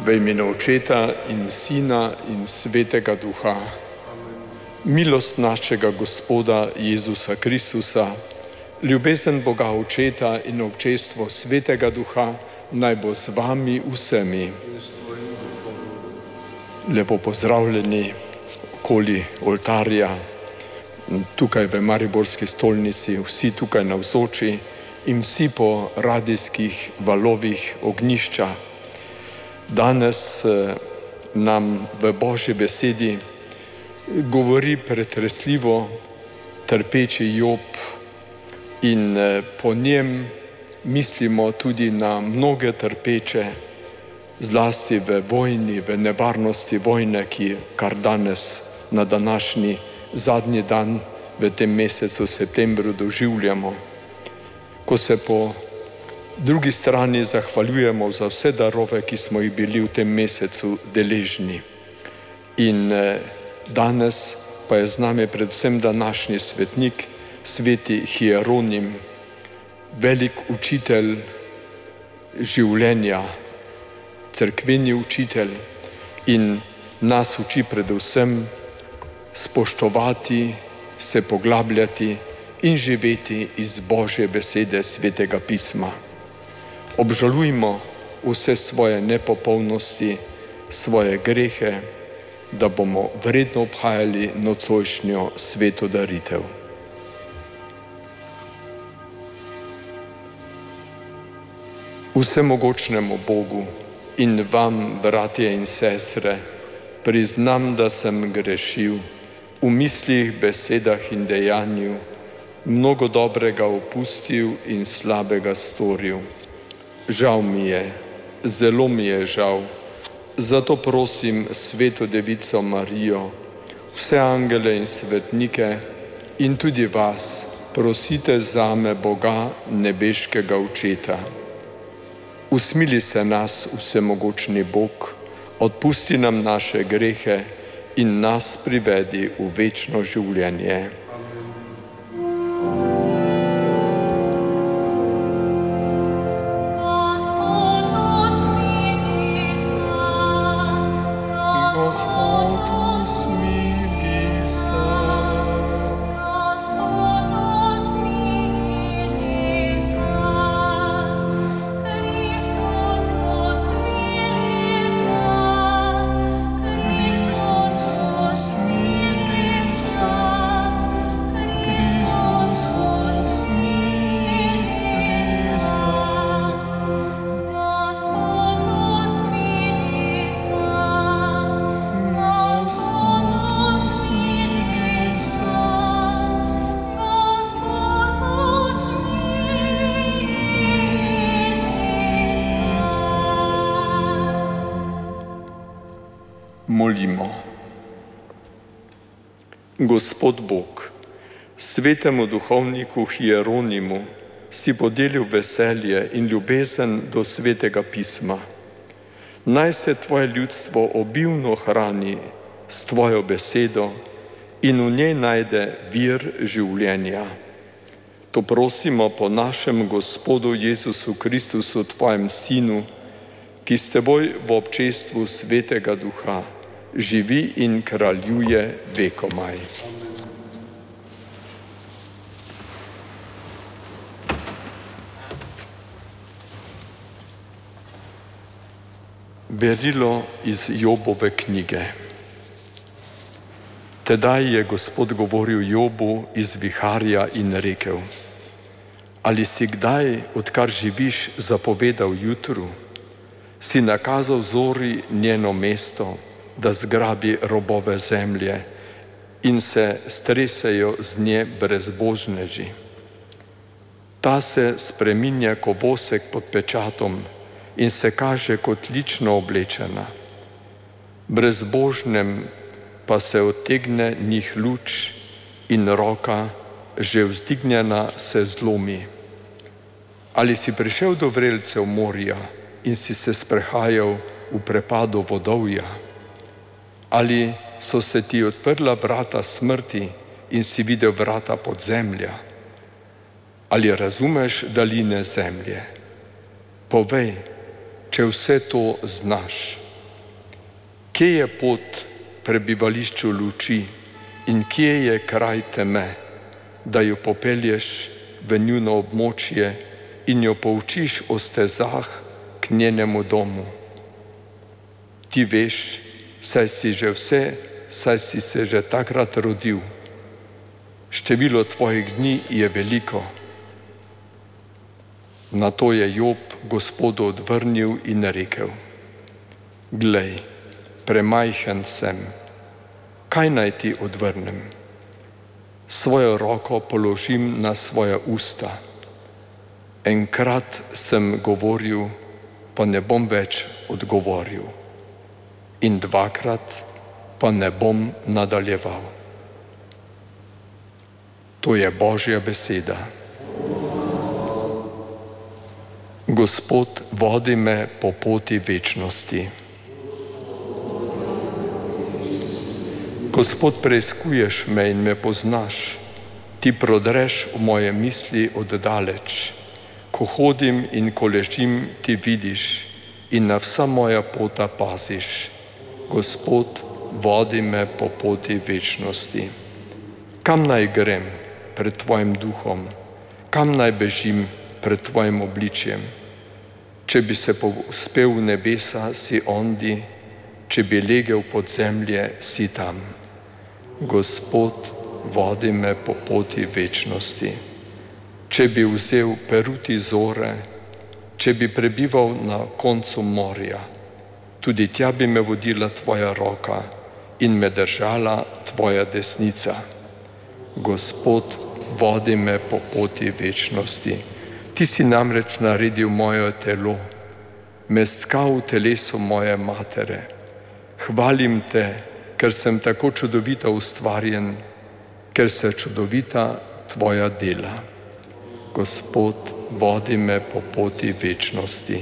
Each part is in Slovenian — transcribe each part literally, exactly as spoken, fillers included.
V imenu Očeta in Sina in Svetega Duha. Milost našega Gospoda Jezusa Kristusa, ljubezen Boga Očeta in občestvo Svetega Duha naj bo z vami vsemi. Lepo pozdravljeni okoli oltarja, tukaj v Mariborski stolnici, vsi tukaj navzoči in vsi po radijskih valovih ognjišča. Danes nam v Božji besedi govori pretresljivo trpeči Job in po njem mislimo tudi na mnoge trpeče, zlasti v vojni, v nevarnosti vojne, ki kar danes na današnji zadnji dan v tem mesecu septembru doživljamo. Ko se po drugi strani zahvaljujemo za vse darove, ki smo jih bili v tem mesecu deležni. In danes pa je z nami predvsem današnji svetnik, sveti Hieronim, velik učitelj življenja, cerkveni učitelj in nas uči predvsem spoštovati, se poglabljati in živeti iz Božje besede Svetega pisma. Obžalujmo vse svoje nepopolnosti, svoje grehe, da bomo vredno obhajali nocojšnjo sveto daritev. Vsemogočnemu Bogu in vam, bratje in sestre, priznam, da sem grešil v mislih, besedah in dejanju, mnogo dobrega opustil in slabega storil. Žal mi je, zelo mi je žal, zato prosim Sveto Devico Marijo, vse angele in svetnike in tudi vas, prosite zame Boga, nebeškega Očeta. Usmili se nas, vsemogočni Bog, odpusti nam naše grehe in nas privedi v večno življenje. Molimo. Gospod Bog, svetemu duhovniku Hieronimu si podelil veselje in ljubezen do Svetega pisma. Naj se tvoje ljudstvo obilno hrani s tvojo besedo in v njej najde vir življenja. To prosimo po našem Gospodu Jezusu Kristusu, tvojem Sinu, ki s teboj v občestvu Svetega Duha živi in kraljuje vekomaj. Berilo iz Jobove knjige. Tedaj je Gospod govoril Jobu iz viharja in rekel: Ali si kdaj, odkar živiš, zapovedal jutru? Si nakazal zori njeno mesto, da zgrabi robove zemlje in se stresejo z nje brezbožneži. Ta se spreminja kot vosek pod pečatom in se kaže kot lično oblečena. Brezbožnem pa se odtegne njih luč in roka, že vzdignjena, se zlomi. Ali si prišel do vrelcev morja in si se sprehajal v prepadu vodovja? Ali so se ti odprla vrata smrti in si videl vrata podzemlja? Ali razumeš daline zemlje? Povej, če vse to znaš. Kje je pot prebivališču luči in kje je kraj teme, da jo popelješ v njuno območje in jo poučiš o stezah k njenemu domu. Ti veš, saj si že vse, saj si se že takrat rodil. Število tvojih dni je veliko. Na to je Job Gospodu odvrnil in rekel: Glej, premajhen sem, kaj naj ti odvrnem? Svojo roko položim na svoja usta. Enkrat sem govoril, pa ne bom več odgovoril. In dvakrat pa ne bom nadaljeval. To je Božja beseda. Gospod, vodi me po poti večnosti. Gospod, preizkuješ me in me poznaš. Ti prodreš v moje misli od daleč. Ko hodim in ko ležim, ti vidiš in na vsa moja pota paziš. Gospod, vodi me po poti večnosti. Kam naj grem pred tvojim duhom? Kam naj bežim pred tvojim obličjem? Če bi se povzpel v nebesa, si ondi, če bi legel pod zemlje, si tam. Gospod, vodi me po poti večnosti. Če bi vzel peruti zore, če bi prebival na koncu morja, tudi tja bi me vodila tvoja roka in me držala tvoja desnica. Gospod, vodi me po poti večnosti. Ti si namreč naredil moje telo, me stkal v telesu moje matere. Hvalim te, ker sem tako čudovito ustvarjen, ker se čudovita tvoja dela. Gospod, vodi me po poti večnosti.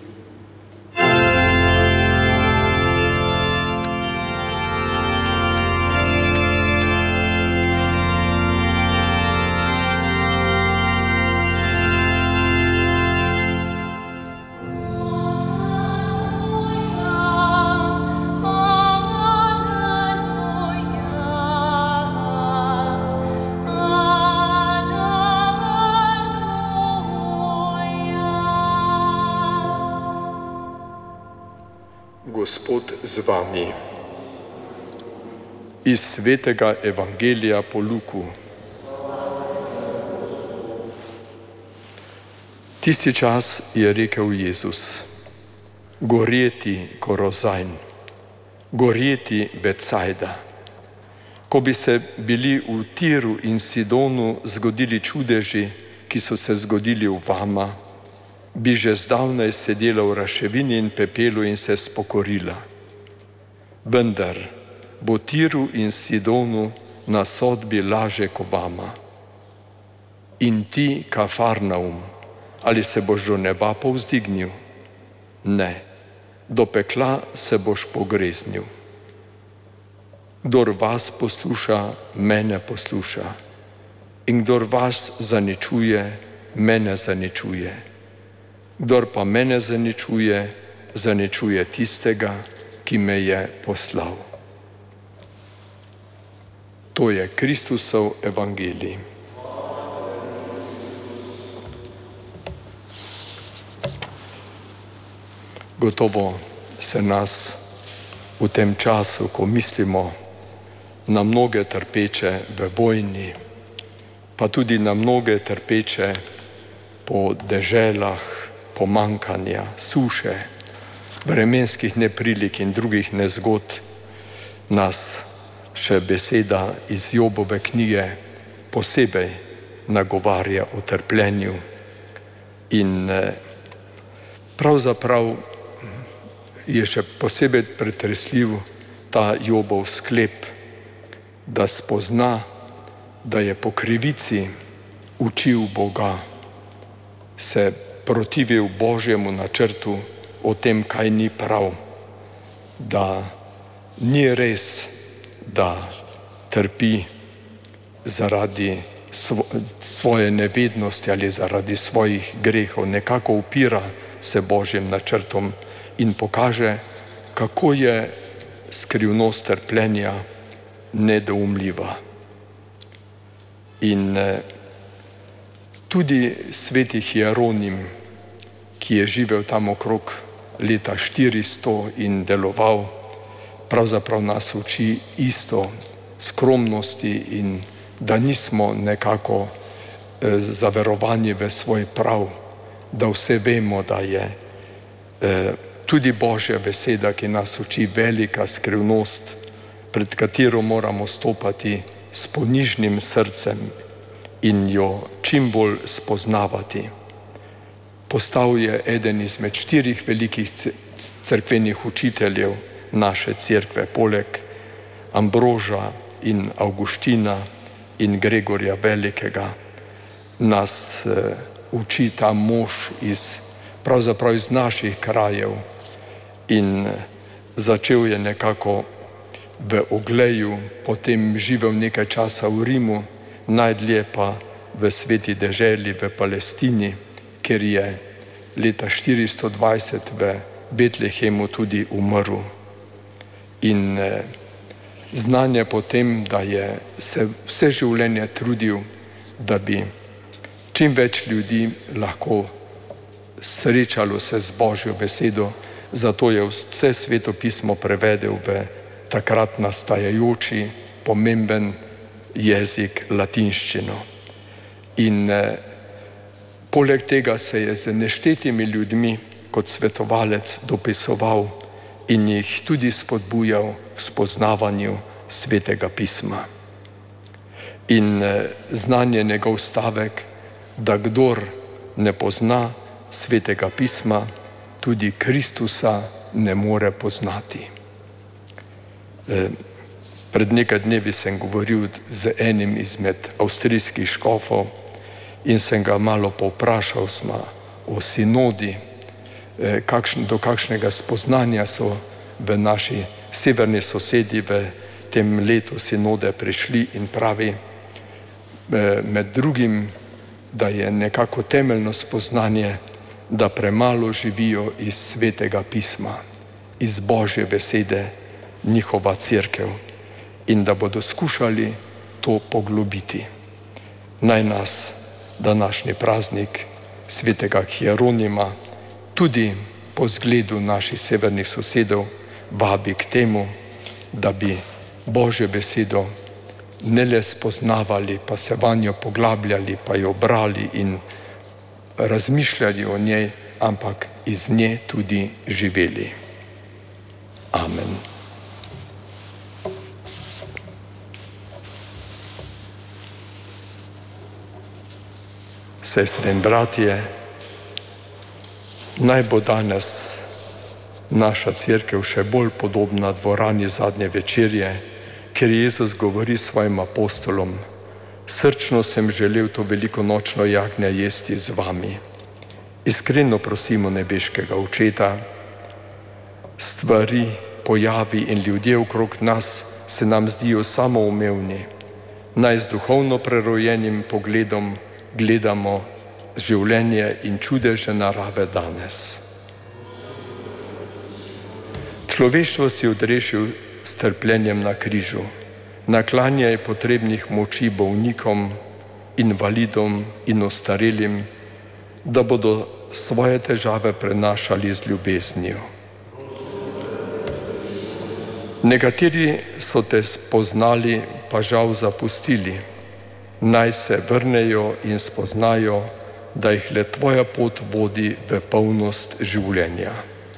Gospod z vami. Iz svetega Evangelija po Luku. Tisti čas je rekel Jezus: Gorjeti Korozajn, gorjeti Becajda. Ko bi se bili v Tiru in Sidonu zgodili čudeži, ki so se zgodili v vama, bi že zdavnaj sedela v raševini in pepelu in se spokorila. Vendar bo Tiru in Sidonu na sodbi laže ko vama. In ti, Kafarnaum, ali se boš do neba povzdignil? Ne, do pekla se boš pogreznil. Kdor vas posluša, mene posluša. In kdor vas zaničuje, mene zaničuje. Kdor pa mene zaničuje, zaničuje tistega, ki me je poslal. To je Kristusov evangelij. Gotovo se nas v tem času, ko mislimo na mnoge trpeče v vojni, pa tudi na mnoge trpeče po deželah, pomankanja, suše, vremenskih neprilik in drugih nezgod, nas še beseda iz Jobove knjige posebej nagovarja o trpljenju. In pravzaprav je še posebej pretresljiv ta Jobov sklep, da spozna, da je po krivici učil Boga, se protivil Božjemu načrtu o tem, kaj ni prav, da ni res, da trpi zaradi svoje nevednosti ali zaradi svojih grehov, nekako upira se Božjim načrtom in pokaže, kako je skrivnost trpljenja nedoumljiva. In eh, tudi sveti Hieronim, ki je živel tam okrog leta štiristo in deloval, pravzaprav nas uči isto, skromnosti in da nismo nekako eh, zaverovani v svoj prav, da vse vemo, da je eh, tudi Božja beseda, ki nas uči, velika skrivnost, pred katero moramo stopati s ponižnim srcem in jo čim bolj spoznavati. Postal je eden izmed štirih velikih cerkvenih učiteljev naše cerkve, poleg Ambroža in Avguština in Gregorja Velikega. Nas uh, uči ta mož iz, pravzaprav iz naših krajev in uh, začel je nekako v Ogleju, potem živel nekaj časa v Rimu, najdlje pa v sveti deželi v Palestini, ker je leta štiristo dvajset v Betlehemu tudi umrl. In eh, znanje potem, da je se vse življenje trudil, da bi čim več ljudi lahko srečalo se z Božjo besedo, zato je vse sveto pismo prevedel v takrat nastajajoči pomemben jezik latinščino. In eh, poleg tega se je z neštetimi ljudmi kot svetovalec dopisoval in jih tudi spodbujal k spoznavanju svetega pisma. In eh, znan je njegov stavek, da kdor ne pozna svetega pisma, tudi Kristusa ne more poznati. Eh, Pred nekaj dnevi sem govoril z enim izmed avstrijskih škofov in sem ga malo povprašal sma o sinodi, kakšn, do kakšnega spoznanja so v naši severni sosedi v tem letu sinode prišli, in pravi med drugim, da je nekako temeljno spoznanje, da premalo živijo iz svetega pisma, iz Božje besede, njihova cerkev, in da bodo skušali to poglobiti. Naj nas današnji praznik svetega Hieronima tudi po zgledu naših severnih sosedov vabi k temu, da bi Božjo besedo ne le spoznavali, pa se vanjo poglabljali, pa jo brali in razmišljali o njej, ampak iz nje tudi živeli. Amen. Sestre in bratje, naj bo danes naša cerkev še bolj podobna dvorani zadnje večerje, ker Jezus govori svojim apostolom: srčno sem želel to velikonočno jagnje jesti z vami. Iskreno prosimo nebeškega Očeta, stvari, pojavi in ljudje okrog nas se nam zdijo samoumevni. Naj z duhovno prerojenim pogledom gledamo življenje in čudeže narave danes. Človeštvo si odrešil s trpljenjem na križu, naklanjaj potrebnih moči bolnikom, invalidom in ostarelim, da bodo svoje težave prenašali z ljubeznijo. Nekateri so te spoznali, pa žal zapustili. Naj se vrnejo in spoznajo, da jih le tvoja pot vodi v polnost življenja.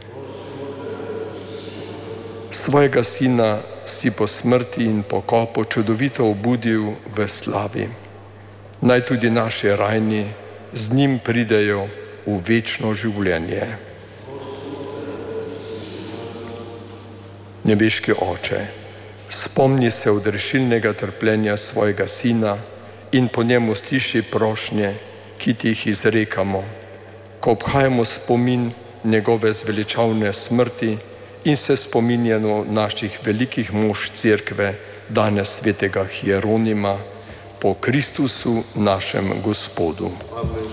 Svojega sina si po smrti in pokopu čudovito obudil v slavi. Naj tudi naši rajni z njim pridejo v večno življenje. Nebeški Oče, spomni se odrešilnega trpljenja svojega sina in po njemu sliši prošnje, ki ti jih izrekamo, ko obhajamo spomin njegove zveličavne smrti in se spominjamo naših velikih mož cerkve, danes svetega Hieronima, po Kristusu našem Gospodu. Amen.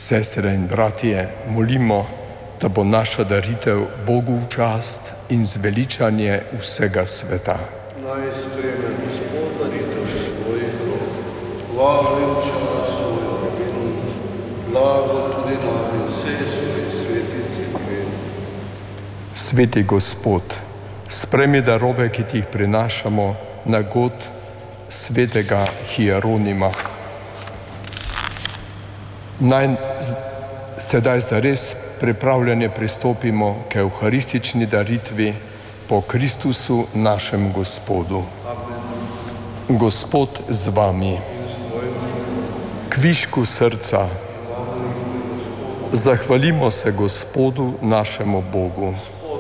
Sestre in bratje, molimo, da bo naša daritev Bogu v čast in zveličanje vsega sveta. Naj sprejme Gospod daritev svojih rok, hvalo in čast svojo rabino, blago tudi nam in vsej svoji sveti cerkvi. Sveti Gospod, sprejmi darove, ki ti jih prinašamo na god svetega Hieronima. Naj sedaj zares pripravljene pristopimo k evharistični daritvi po Kristusu našem Gospodu. Amen. Gospod z vami. Kvišku srca. Zahvalimo se Gospodu našemu Bogu.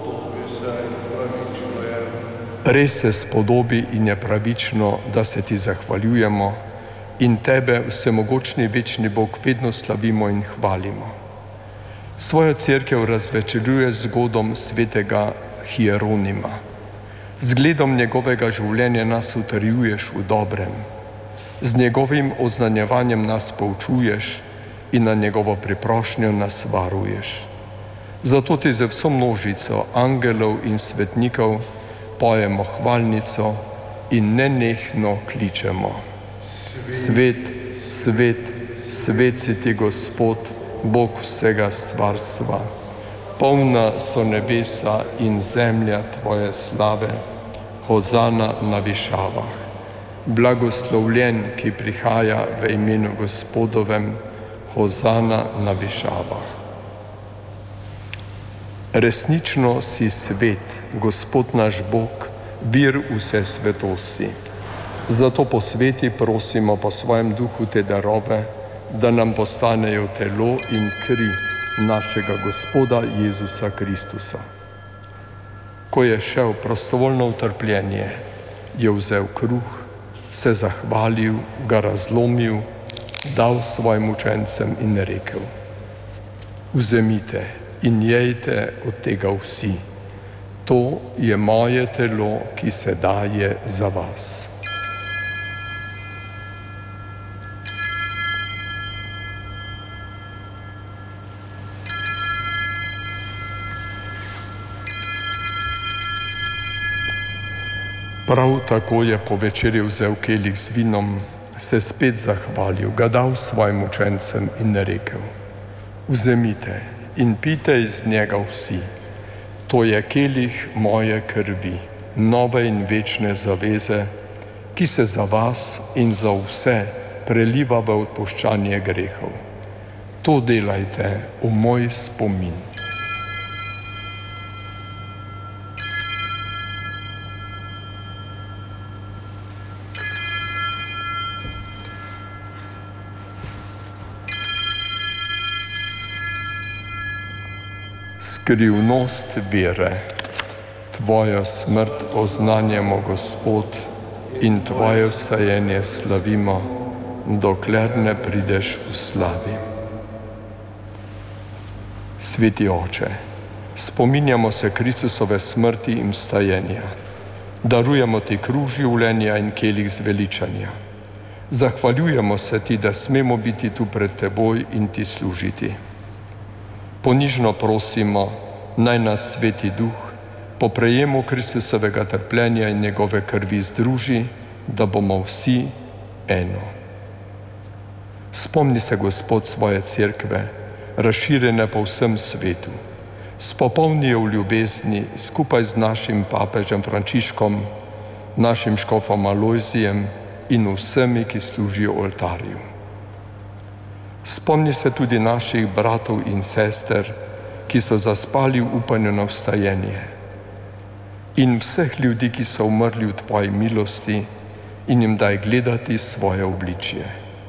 Res se spodobi in je pravično, da se ti zahvaljujemo in tebe, vsemogočni večni Bog, vedno slavimo in hvalimo. Svojo cerkev razveseljuje z zgodom svetega Hieronima. Zgledom njegovega življenja nas utrjuješ v dobrem. Z njegovim oznanjevanjem nas poučuješ in na njegovo priprošnjo nas varuješ. Zato ti z vso množico angelov in svetnikov pojemo hvalnico in nenehno kličemo. Svet, svet, svet si ti Gospod, Bog vsega stvarstva. Polna so nebesa in zemlja tvoje slave, hozana na višavah. Blagoslovljen, ki prihaja v imenu Gospodovem, hozana na višavah. Resnično si svet, Gospod naš Bog, vir vse svetosti. Zato po sveti prosimo po svojem duhu te darove, da nam postanejo telo in kri našega Gospoda Jezusa Kristusa. Ko je šel prostovoljno v trpljenje, je vzel kruh, se zahvalil, ga razlomil, dal svojim učencem in rekel: vzemite in jejte od tega vsi. To je moje telo, ki se daje za vas. Prav tako je po večerji vzel kelih z vinom, se spet zahvalil, ga dal svojim učencem in rekel: vzemite in pijte iz njega vsi. To je kelih moje krvi, nove in večne zaveze, ki se za vas in za vse preliva v odpuščanje grehov. To delajte v moj spomin. Skrivnost vere. Tvojo smrt oznanjamo, Gospod, in tvoje vstajenje slavimo, dokler ne prideš v slavi. Sveti Oče, spominjamo se Kristusove smrti in vstajenja. Darujemo ti kruh življenja in kelih zveličanja. Zahvaljujemo se ti, da smemo biti tu pred teboj in ti služiti. Ponižno prosimo, naj nas Sveti Duh po prejemu Kristusovega trpljenja in njegove krvi združi, da bomo vsi eno. Spomni se, Gospod, svoje cerkve, razširjene po vsem svetu. Spopolni jo v ljubezni skupaj z našim papežem Frančiškom, našim škofom Alojzijem in vsemi, ki služijo oltarju. Spomni se tudi naših bratov in sester, ki so zaspali v upanju na vstajenje, in vseh ljudi, ki so umrli v tvoji milosti, in jim daj gledati svoje obličje.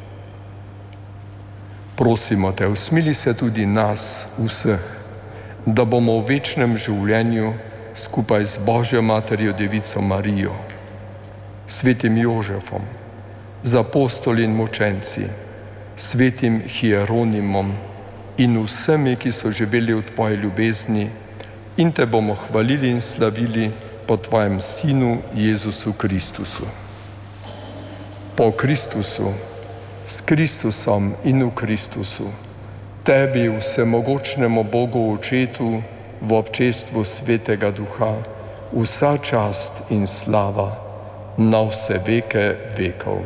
Prosimo te, usmili se tudi nas vseh, da bomo v večnem življenju skupaj z Božjo Materjo Devico Marijo, svetim Jožefom, z apostoli in mučenci, svetim Hieronimom in vsemi, ki so živeli v tvoji ljubezni, in te bomo hvalili in slavili po tvojem Sinu Jezusu Kristusu. Po Kristusu, s Kristusom in v Kristusu, Tebi, vsemogočnemu Bogu Očetu, v občestvu Svetega Duha, vsa čast in slava na vse veke vekov.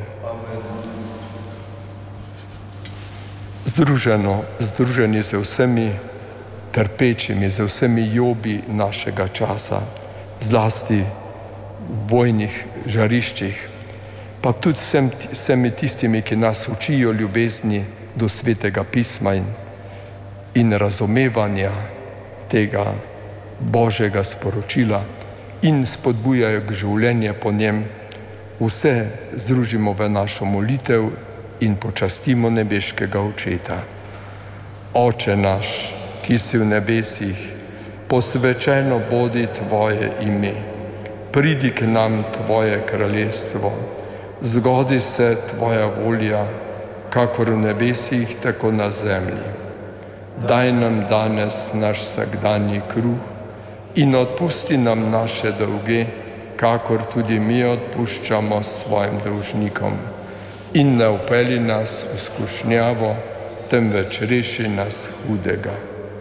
Združeno, združeni z vsemi trpečimi, z vsemi jobi našega časa, zlasti v vojnih žariščih, pa tudi vsem, vsemi tistimi, ki nas učijo ljubezni do Svetega pisma in, in razumevanja tega Božjega sporočila in spodbujajo k življenju po njem, vse združimo v našo molitev in počastimo nebeškega Očeta. Oče naš, ki si v nebesih, posvečeno bodi Tvoje ime, pridi k nam Tvoje kraljestvo, zgodi se Tvoja volja, kakor v nebesih, tako na zemlji. Daj nam danes naš vsakdanji kruh in odpusti nam naše dolge, kakor tudi mi odpuščamo svojim dolžnikom. In ne vpelji nas v skušnjavo, temveč reši nas hudega.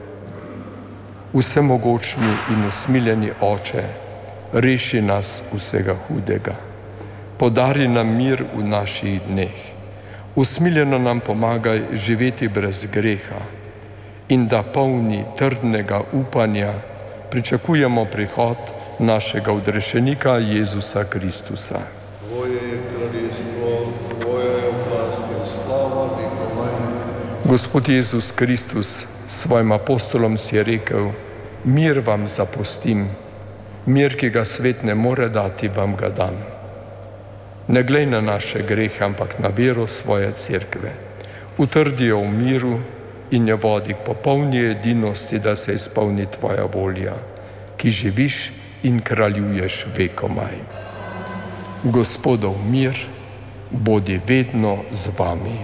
Vsemogočni in usmiljeni Oče, reši nas vsega hudega. Podari nam mir v naših dneh. Usmiljeno nam pomagaj živeti brez greha in da polni trdnega upanja pričakujemo prihod našega odrešenika Jezusa Kristusa. Tvoje je kraljestvo, Tvoja je oblast in slava vekomaj. Gospod Jezus Kristus svojim apostolom si je rekel: mir vam zapustim, mir, ki ga svet ne more dati, vam ga dam. Ne glej na naše grehe, ampak na vero svoje cerkve. Utrdi jo v miru in jo vodi k popolni edinosti, da se izpolni Tvoja volja, ki živiš in kraljuješ vekomaj. Gospodov mir bodi vedno z vami.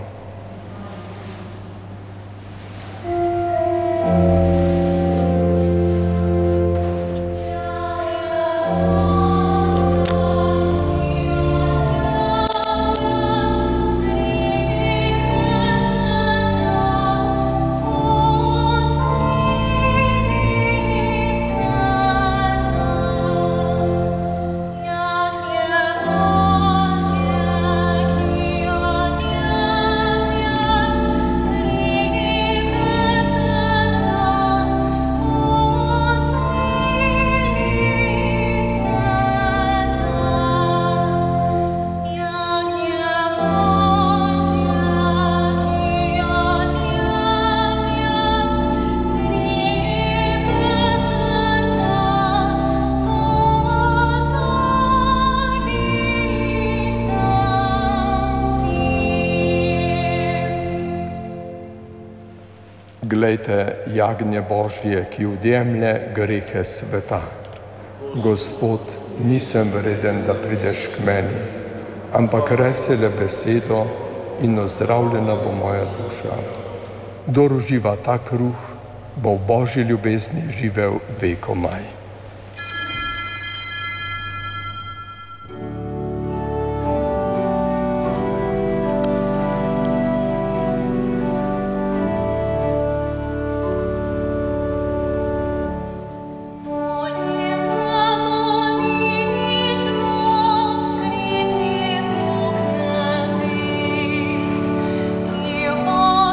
Glejte, jagnje Božje, ki odjemlje grehe sveta. Gospod, nisem vreden, da prideš k meni, ampak reci le besedo in ozdravljena bo moja duša. Kdor uživa ta kruh, bo v Božji ljubezni živel vekomaj.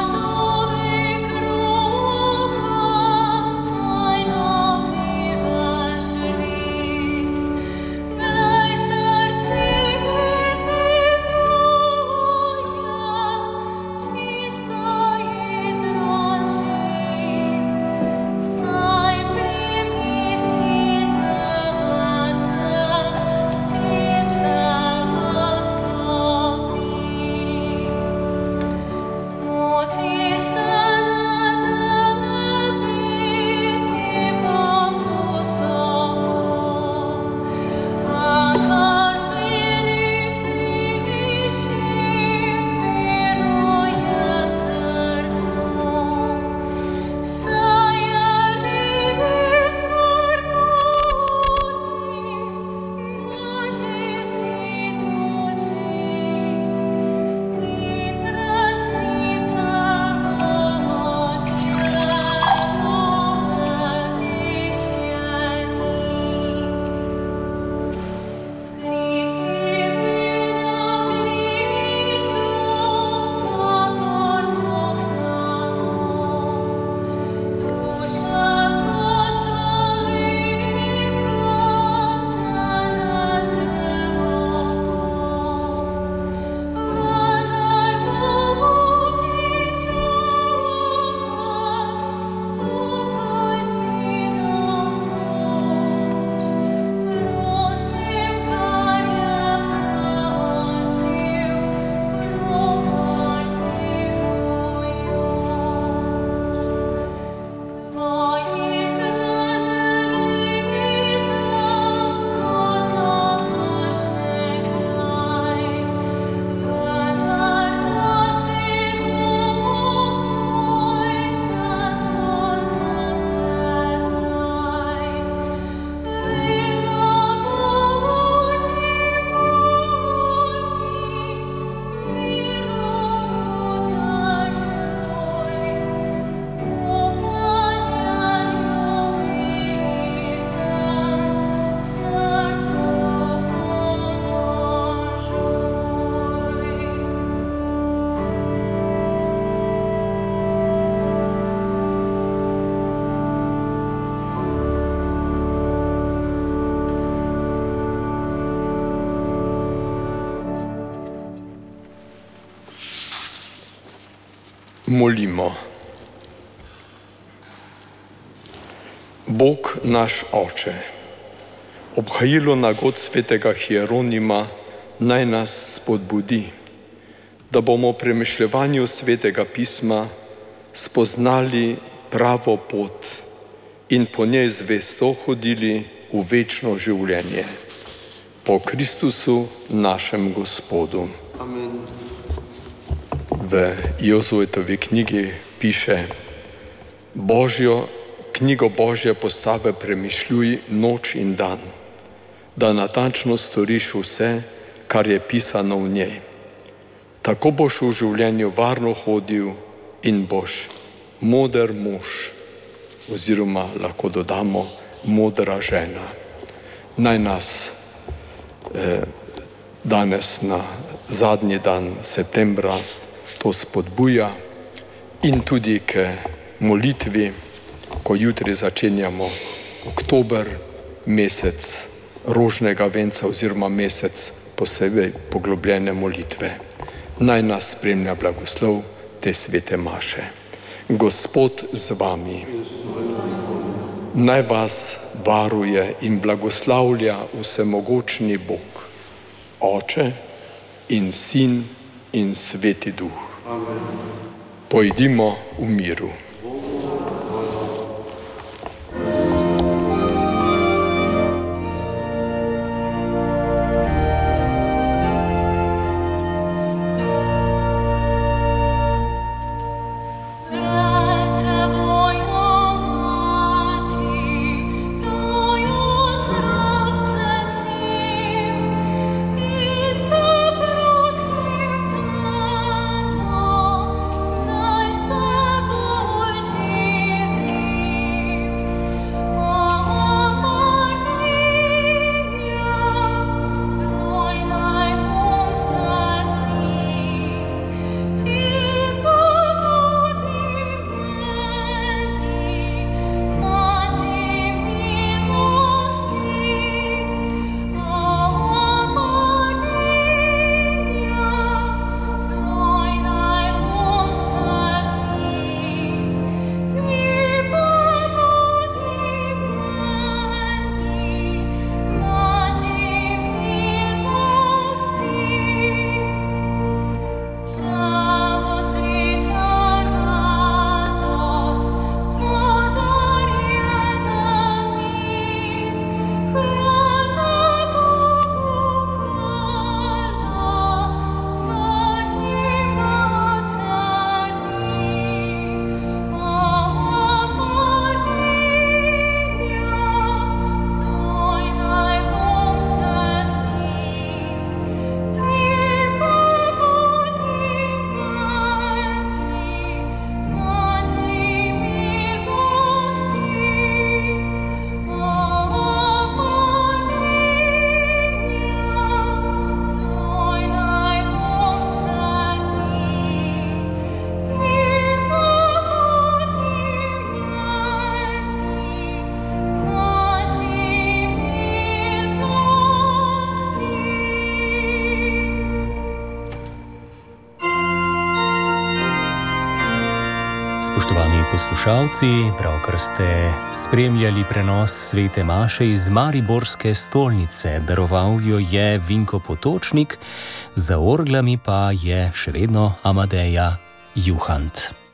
Viva molimo. Bog naš Oče, obhajilo nagod svetega Hieronima naj nas spodbudi, da bomo v premišljevanju svetega pisma spoznali pravo pot in po njej zvesto hodili v večno življenje. Po Kristusu našem Gospodu. Amen. V Jozuetovi knjigi piše: Božjo, knjigo Božje postave premišljuj noč in dan, da natančno storiš vse, kar je pisano v njej. Tako boš v življenju varno hodil in boš moder mož, oziroma lahko dodamo modra žena. Naj nas eh, danes na zadnji dan septembra to spodbuja in tudi k molitvi, ko jutri začenjamo oktober, mesec rožnega venca oziroma mesec posebej poglobljene molitve. Naj nas spremlja blagoslov te svete maše. Gospod z vami. Naj vas varuje in blagoslavlja vsemogočni Bog, Oče in Sin in Sveti Duh. Amen. Pojdimo v miru. Spoštovani poslušalci, pravkar ste spremljali prenos svete maše iz mariborske stolnice. Daroval jo je Vinko Potočnik, za orglami pa je še vedno Amadeja Juhant.